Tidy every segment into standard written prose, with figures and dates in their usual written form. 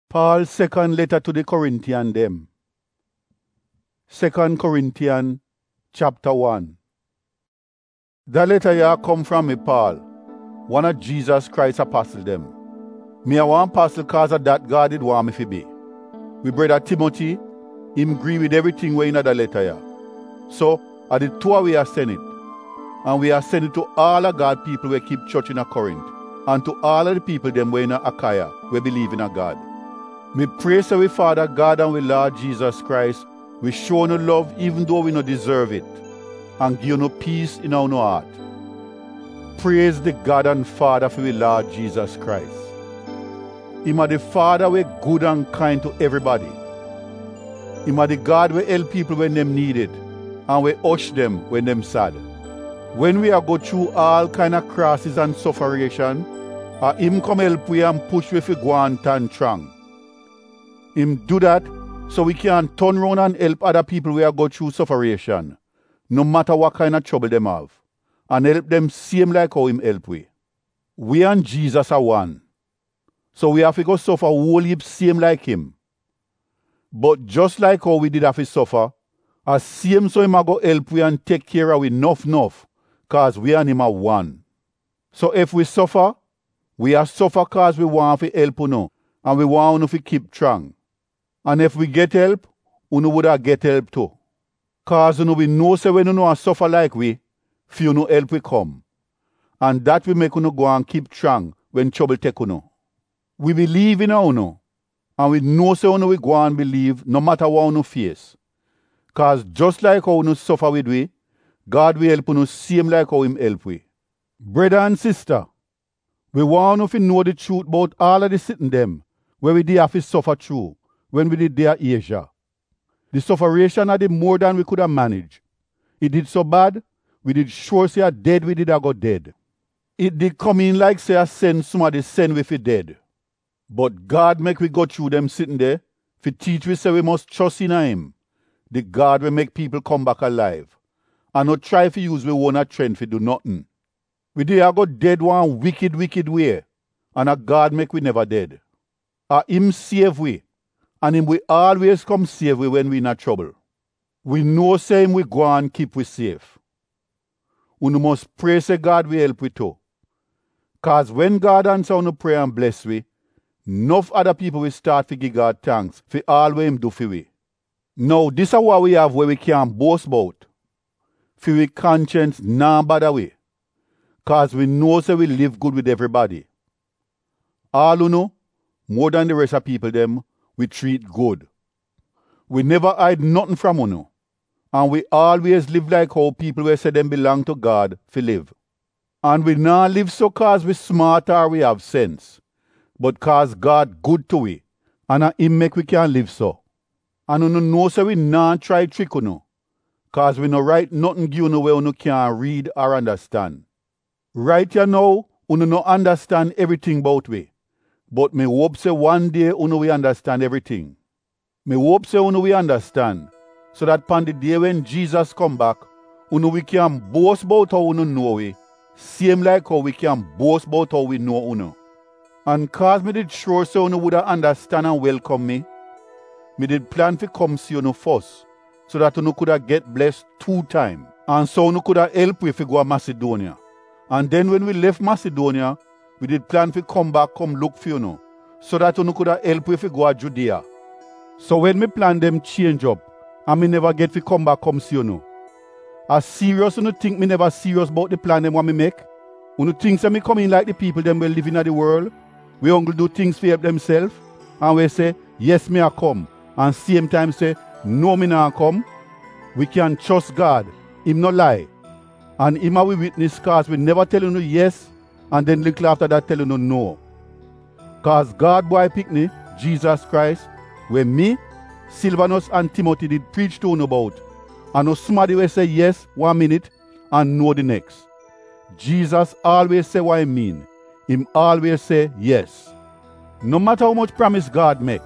Paul's second letter to the Corinthians them. 2 Corinthians chapter 1. The letter here come from me, Paul, one of Jesus Christ's apostles them. Me a one apostle cause of that God did want me to be. We brother Timothy, him agree with everything we in the letter here. So, at the two we are send it. And we are send it to all of God people who keep church in a Corinth. And to all of the people them we in a Achaia, we believe in a God. Me pray so we Father God and we Lord Jesus Christ, we show no love even though we no deserve it. And give no peace in our heart. Praise the God and Father for we Lord Jesus Christ. Him are the Father we good and kind to everybody. Him are the God we help people when them need it. And we hush them when them sad. When we are go through all kind of crosses and sufferation, him come help we and push we for go and stand strong. Him do that so we can turn around and help other people we are go through sufferation, no matter what kind of trouble them have, and help them same like how him help we. We and Jesus are one. So we have to go suffer whole heap same like him. But just like how we did have to suffer, as same so him a go help we and take care of we enough, cause we and him are one. So if we suffer, we are suffer cause we want to help you, and we want you to keep strong. And if we get help, you would have get help too. Cause we know say when you suffer like we, for you help we come. And that will make you go and keep strong when trouble take you. We believe in you, and we know say we go and believe no matter what you face. Cause just like how you suffer with we, God will help you same like how him help we. Brother and sister, we want you to know the truth about all of the sitting them where we did have to suffer through when we did there Asia. The sufferation had more than we could have managed. It did so bad, we did sure say a dead we did a go dead. It did come in like say a send somebody send we for dead. But God make we go through them sitting there, for teach we say we must trust in him. The God will make people come back alive. And not try to use we own a trend for do nothing. We did a go dead one wicked way. And a God make we never dead. Him save we. And him we always come save we when we in a trouble. We know say him we go and keep we safe. We must pray say God will help we too. Cause when God answer on prayer and bless we, enough other people will start to give God thanks for all what him do for we. Now this is what we have where we can boast about. For we conscience nah bother we. Cause we know say we live good with everybody. All you know, more than the rest of people them, we treat good. We never hide nothing from you. And we always live like how people will say them belong to God for live. And we not live so cause we smart or we have sense. But cause God good to we. And him make we can live so. And you know say we not try trick you. Cause we no write nothing give you where you can read or understand. Right here now, you no understand everything about we. But me hope say one day you will understand everything. Me hope say you will understand. So that upon the day when Jesus come back, we can boast about how you know we. Same like how we can boast about how we know you. And cause me did sure so you would understand and welcome me, me did plan to come see you first. So that you could have get blessed 2 times. And so you could have help you if you go to Macedonia. And then when we left Macedonia, we did plan to come back, come look for you. So that you could have help you if you go to Judea. So when me plan them change up, and me never get to come back, come see you. As serious you think me never serious about the plan them what me make? You think say me come in like the people them will live in the world? We only do things for help themselves. And we say, yes me a come. And same time say, no me not come. We can trust God. Him no lie. And him a we witness cause we never tell you no yes and then little after that tell you no no. Cause God boy pick me, Jesus Christ, when me, Silvanus and Timothy did preach to you about. And no somebody will say yes 1 minute and no the next. Jesus always say what I mean. Him always say yes. No matter how much promise God make,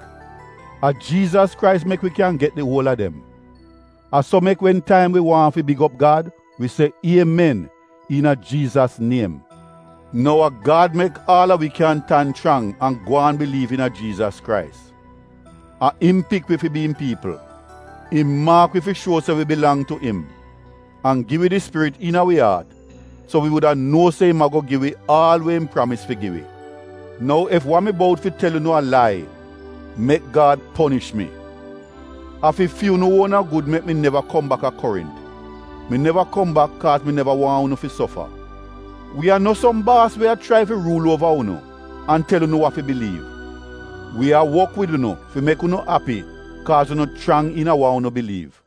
Jesus Christ make we can get the whole of them. So make when time we want to big up God, we say amen in a Jesus name. Now God make all of we can stand strong and go and believe in a Jesus Christ. And him pick we fi be him people. Him mark we fi show say we belong to him. And give we the spirit in our heart. So we would have know say him a go give we all we him promise fi give we. Now if what me about fi tell you no a lie, make God punish me. If you feel no one good, make me never come back at Corinth. Me never come back cause me never want you to suffer. We are not some boss we are try to rule over you and tell you what to believe. We are work with you to make you happy cause you not strong in what you believe.